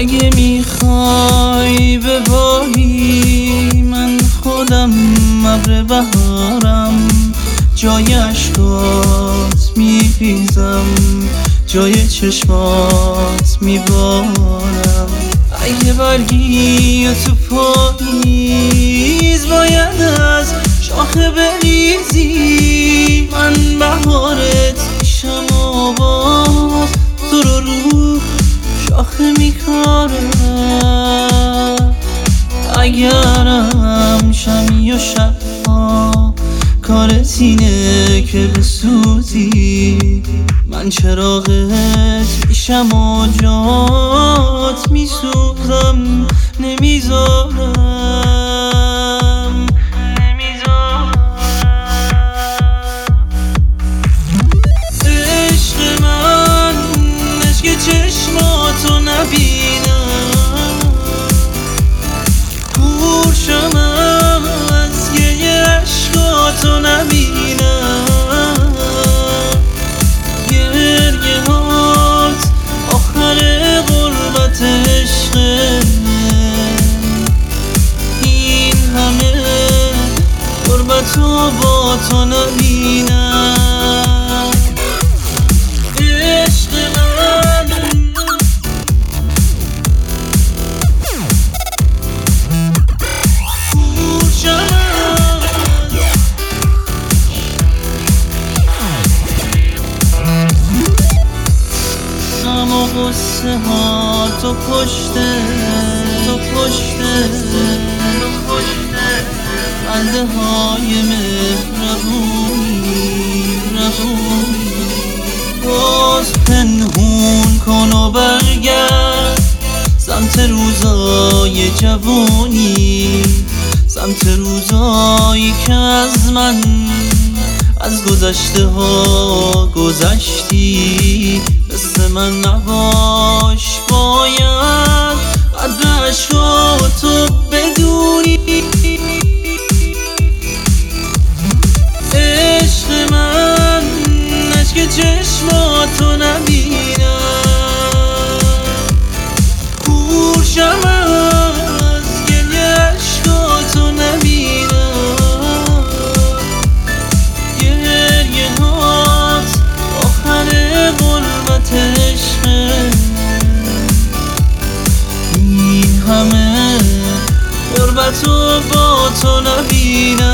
اگه میخوای بباری من خودم ابر بهارم، جای اشکات میریزم، جای چشمات میبارم. اگه برگی تو پاییز باید از شاخه بریزی، من بهارت میشم و باز تو رو شاخه میکارم. اگرم شمی و شبها کارت اینه که بسوزی، من چراغت میشم و جات میسوزم، نمیذارم. عشق من عشق چشماتو نبینم، کورشم از گریه عشقاتو نبینم. گریه هات آخر غربت عشقه، این همه غربتو با تو نبینم. عشق من و غصه ها تو پشته خنده های مهربونی باز پنهون کن و برگرد سمت روزای جوانی، سمت روزایی که از من از گذشته ها گذشتی. مثل من نباش، باید قدرش رو تو بدونی. عشق من عشق چشماتو نبینم، کورشم از گریه عشقاتو نبینم. گریه هات آخر غربت عشقه، این همه غربتو با تو نبینم.